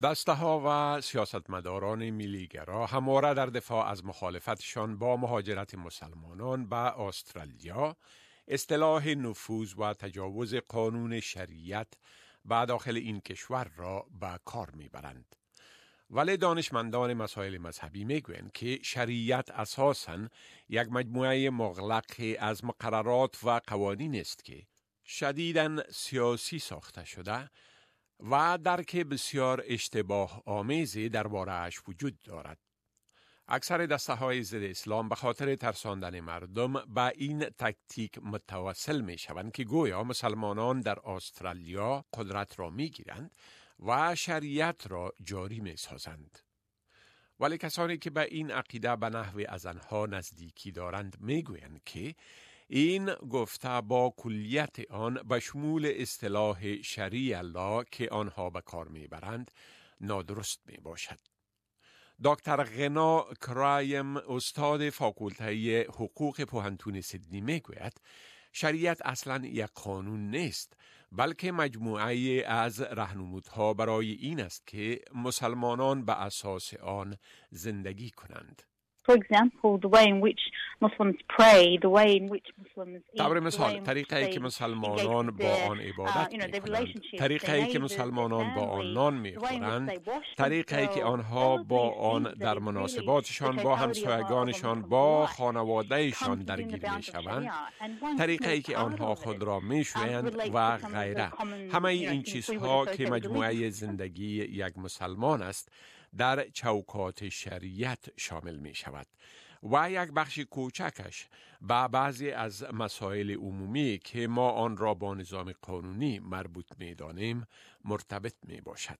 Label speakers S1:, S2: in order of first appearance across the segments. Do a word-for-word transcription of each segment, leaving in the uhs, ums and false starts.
S1: دسته‌ها و سیاستمداران ملیگرا همواره در دفاع از مخالفتشان با مهاجرت مسلمانان به استرالیا، اصطلاح نفوذ و تجاوز قانون شریعت به داخل این کشور را به کار میبرند. ولی دانشمندان مسائل مذهبی میگویند که شریعت اساساً یک مجموعه مغلق از مقررات و قوانین است که شدیداً سیاسی ساخته شده و درک بسیار اشتباه آمیزی درباره اش وجود دارد. اکثر دسته های ضد اسلام به خاطر ترساندن مردم به این تکتیک متوسل می شوند که گویا مسلمانان در استرالیا قدرت را می گیرند و شریعت را جاری می سازند. ولی کسانی که به این عقیده به نحو از آنها نزدیکی دارند می گویند که این گفته با کلیت آن به شمول اصطلاح شریع الله که آنها به کار می برند نادرست می باشد. دکتر غنا کرایم، استاد فاکولته حقوق پوهنتون سیدنی می گوید شریعت اصلا یک قانون نیست، بلکه مجموعه از راهنمودها برای این است که مسلمانان به اساس آن زندگی کنند.
S2: For example, the way in which Muslims pray, the way in which Muslims eat,
S1: طور مثال طریقه‌ای که مسلمانان با آن عبادت می‌کنند، طریقه‌ای که مسلمانان با آن نان می‌خورند، طریقه‌ای که آنها با آن در مناسباتشان با همسایگانشان، با خانواده‌شان درگیر می‌شوند، طریقه‌ای که آنها خود را می‌شویند و غیره. همه این چیزها که مجموعه زندگی یک مسلمان است در چوکات شریعت شامل می شود و یک بخش کوچکش به بعضی از مسائل عمومی که ما آن را با نظام قانونی مربوط می دانیم مرتبط می باشد.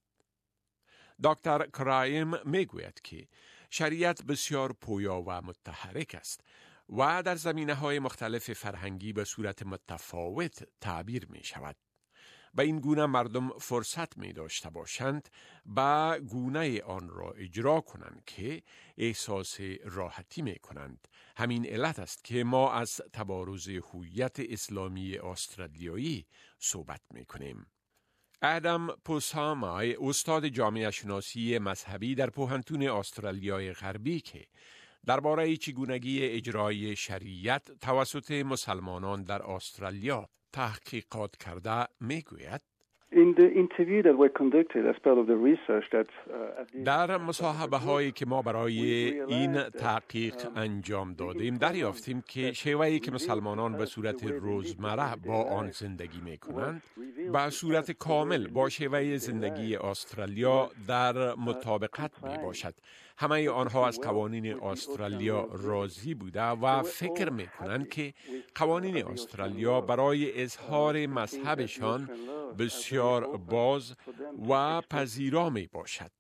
S1: دکتر کرایم می گوید که شریعت بسیار پویا و متحرک است و در زمینه های مختلف فرهنگی به صورت متفاوت تعبیر می شود. به این گونه مردم فرصت می داشته باشند به گونه آن را اجرا کنند که احساس راحتی می کنند. همین علت است که ما از تبارز هویت اسلامی استرالیایی صحبت می کنیم. ادم پوسامای، استاد جامعه شناسی مذهبی در پوهنتون استرالیای غربی که درباره چگونگی اجرای شریعت توسط مسلمانان در استرالیا تحقیقات کرده میگوید
S3: In the interview that were conducted as part of the research that uh,
S1: در مصاحبه هایی که ما برای این تحقیق انجام دادیم دریافتیم که شیوهی که مسلمانان به صورت روزمره با آن زندگی می کنند به صورت کامل با شیوه زندگی استرالیا در مطابقت می باشد. همه آنها از قوانین استرالیا راضی بوده و فکر می کنند که قوانین استرالیا برای اظهار مذهبشان بسیار باز و پذیرا می باشد.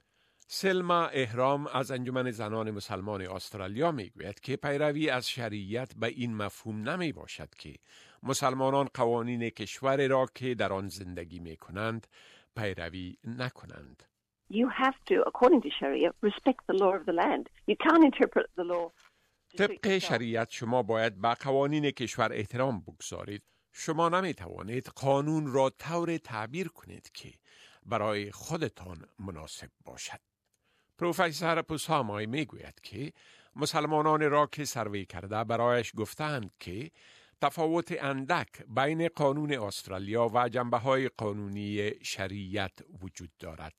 S1: سلما احرام از انجمن زنان مسلمان استرالیا می گوید که پیروی از شریعت به این مفهوم نمی باشد که مسلمانان قوانین کشور را که در آن زندگی می کنند پیروی نکنند.
S4: You have to, according to Sharia, respect the law of the land. You can't interpret the law.
S1: طبق شریعت شما باید به قوانین کشور احترام بگذارید. شما نمی توانید قانون را طور تعبیر کنید که برای خودتان مناسب باشد. پروفسور پوسامای می گوید که مسلمانان را که سروی کرده برایش گفتند که تفاوت اندک بین قانون استرالیا و جنبه‌های قانونی شریعت وجود دارد.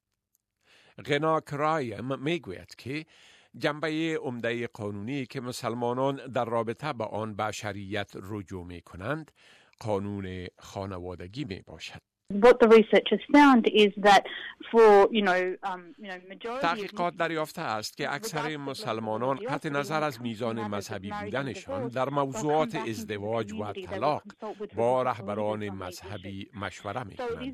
S1: غنا کرایم می گوید که جنبه عمده قانونی که مسلمانان در رابطه با آن به شریعت رجوع می کنند قانون خانوادگی می باشد.
S2: What the research has found is that for, you know, um, you know, majority
S1: تحقیقات دریافته است که اکثر مسلمانان قطع نظر از میزان مذهبی بودنشان در موضوعات ازدواج و طلاق با رهبران مذهبی مشوره می کنند.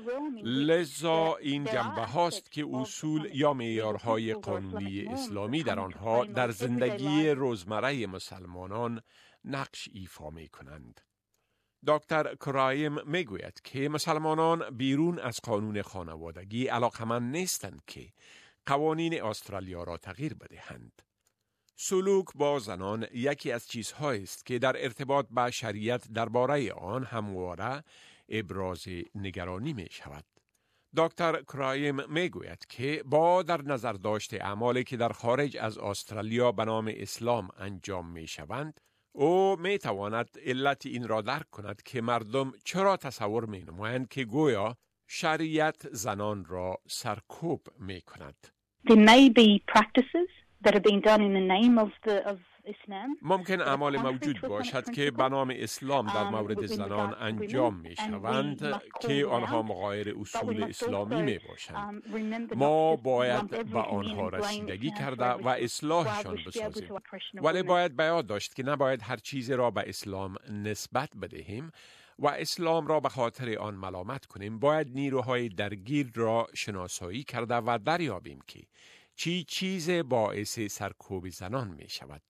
S1: لذا این جنبه هاست که اصول یا معیارهای قانونی اسلامی در آنها در زندگی روزمره مسلمانان نقش ایفا می کنند. دکتر کرایم میگوید که مسلمانان بیرون از قانون خانوادگی علاقمند نیستند که قوانین استرالیا را تغییر بدهند. سلوک با زنان یکی از چیزهایی است که در ارتباط با شریعت درباره آن همواره ابراز نگرانی می شود. دکتر کرایم میگوید که با در نظر داشت اعمالی که در خارج از استرالیا به نام اسلام انجام می شوند، او می تواند علت این را درک کند که مردم چرا تصور می نمایند که گویا شریعت زنان را سرکوب می کند.
S2: There may be practices that are being done in the name of the of Islam.
S1: ممکن اعمال موجود باشد که به نام اسلام در مورد زنان انجام می شوند که آنها مغایر اصول اسلامی می باشند. ما باید به آنها رسیدگی کرده و اصلاحشان بسازیم. ولی باید به یاد داشت که نباید هر چیزی را به اسلام نسبت بدهیم و اسلام را به خاطر آن ملامت کنیم. باید نیروهای درگیر را شناسایی کرده و دریابیم که چی چیز باعث سرکوب زنان می شود.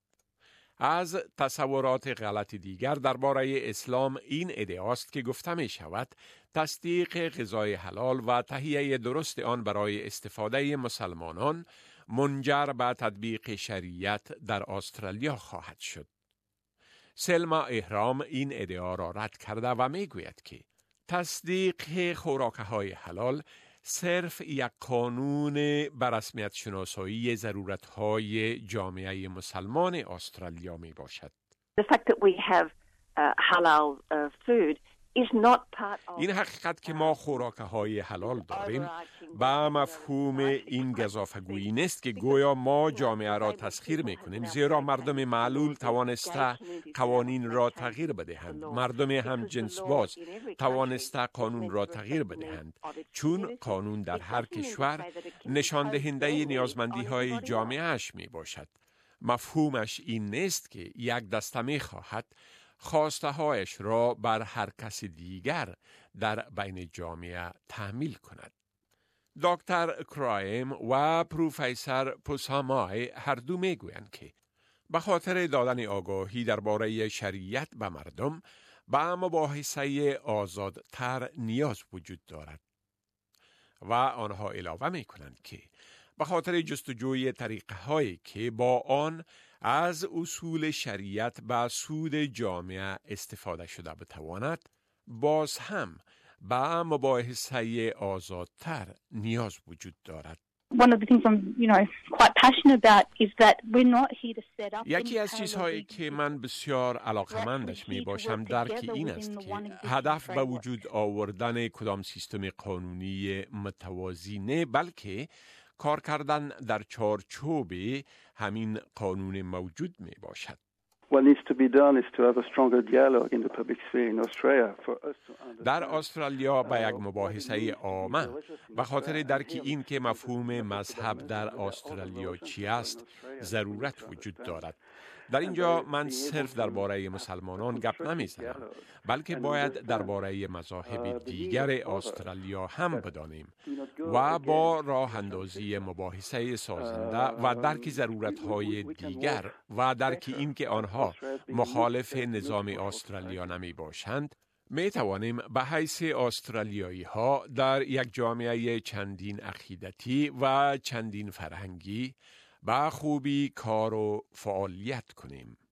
S1: از تصورات غلط دیگر درباره اسلام این ادعاست که گفته می شود تصدیق غذای حلال و تهیه درست آن برای استفاده مسلمانان منجر به تطبیق شریعت در استرالیا خواهد شد. سلما احرام این ادعا را رد کرده و می گوید که تصدیق خوراک‌های حلال صرف یک قانون بر رسمیت شناسایی ضرورت‌های جامعه مسلمان استرالیا می باشد.
S4: The fact that we have uh, halal uh, food is not part of
S1: این حقیقت که ما خوراک‌های حلال داریم به مفهوم این گزافه‌گویی نیست که گویا ما جامعه را تسخیر می‌کنیم، زیرا مردم معلول توانسته قوانین را تغییر بدهند. مردم هم جنس باز توانسته قانون را تغییر بدهند، چون قانون در هر کشور نشان دهنده نیازمندی‌های جامعه‌اش میباشد. مفهومش این نیست که یک دسته می‌خواهد خواسته هایش را بر هر کس دیگر در بین جامعه تحمیل کند. دکتر کرایم و پروفسور پوسامای هر دو میگویند که به خاطر دادن آگاهی درباره شریعت به مردم به مباحثه آزادتر نیاز وجود دارد و آنها علاوه میکنند که به خاطر جستجوی طریقه هایی که با آن از اصول شریعت به سود جامعه استفاده شده بتواند، باز هم به مباحثه آزادتر نیاز وجود دارد.
S2: One of the things I'm, you know, quite passionate about is that we're not here to set up.
S1: یکی از چیزهایی که من بسیار علاقمندش می باشم درک این است که هدف به وجود آوردن کدام سیستم قانونی متوازی نه، بلکه کار کردن در چارچوب همین قانون موجود می باشد.
S3: What needs to be done is to have a stronger dialogue in the public sphere in Australia for us to understand.
S1: در استرالیا به یک مباحثه عامه به خاطر درک این که مفهوم مذهب در استرالیا چی است ضرورت وجود دارد. در اینجا من صرف درباره مسلمانان گپ نمیزنم، بلکه باید درباره مذاهب دیگر استرالیا هم بدانیم و با راه اندازی مباحثه سازنده و درک ضرورت‌های دیگر و درک این که آنها مخالف نظام استرالیا نمی باشند، می توانیم به حیث استرالیایی ها در یک جامعه چندین عقیدتی و چندین فرهنگی به خوبی کار و فعالیت کنیم.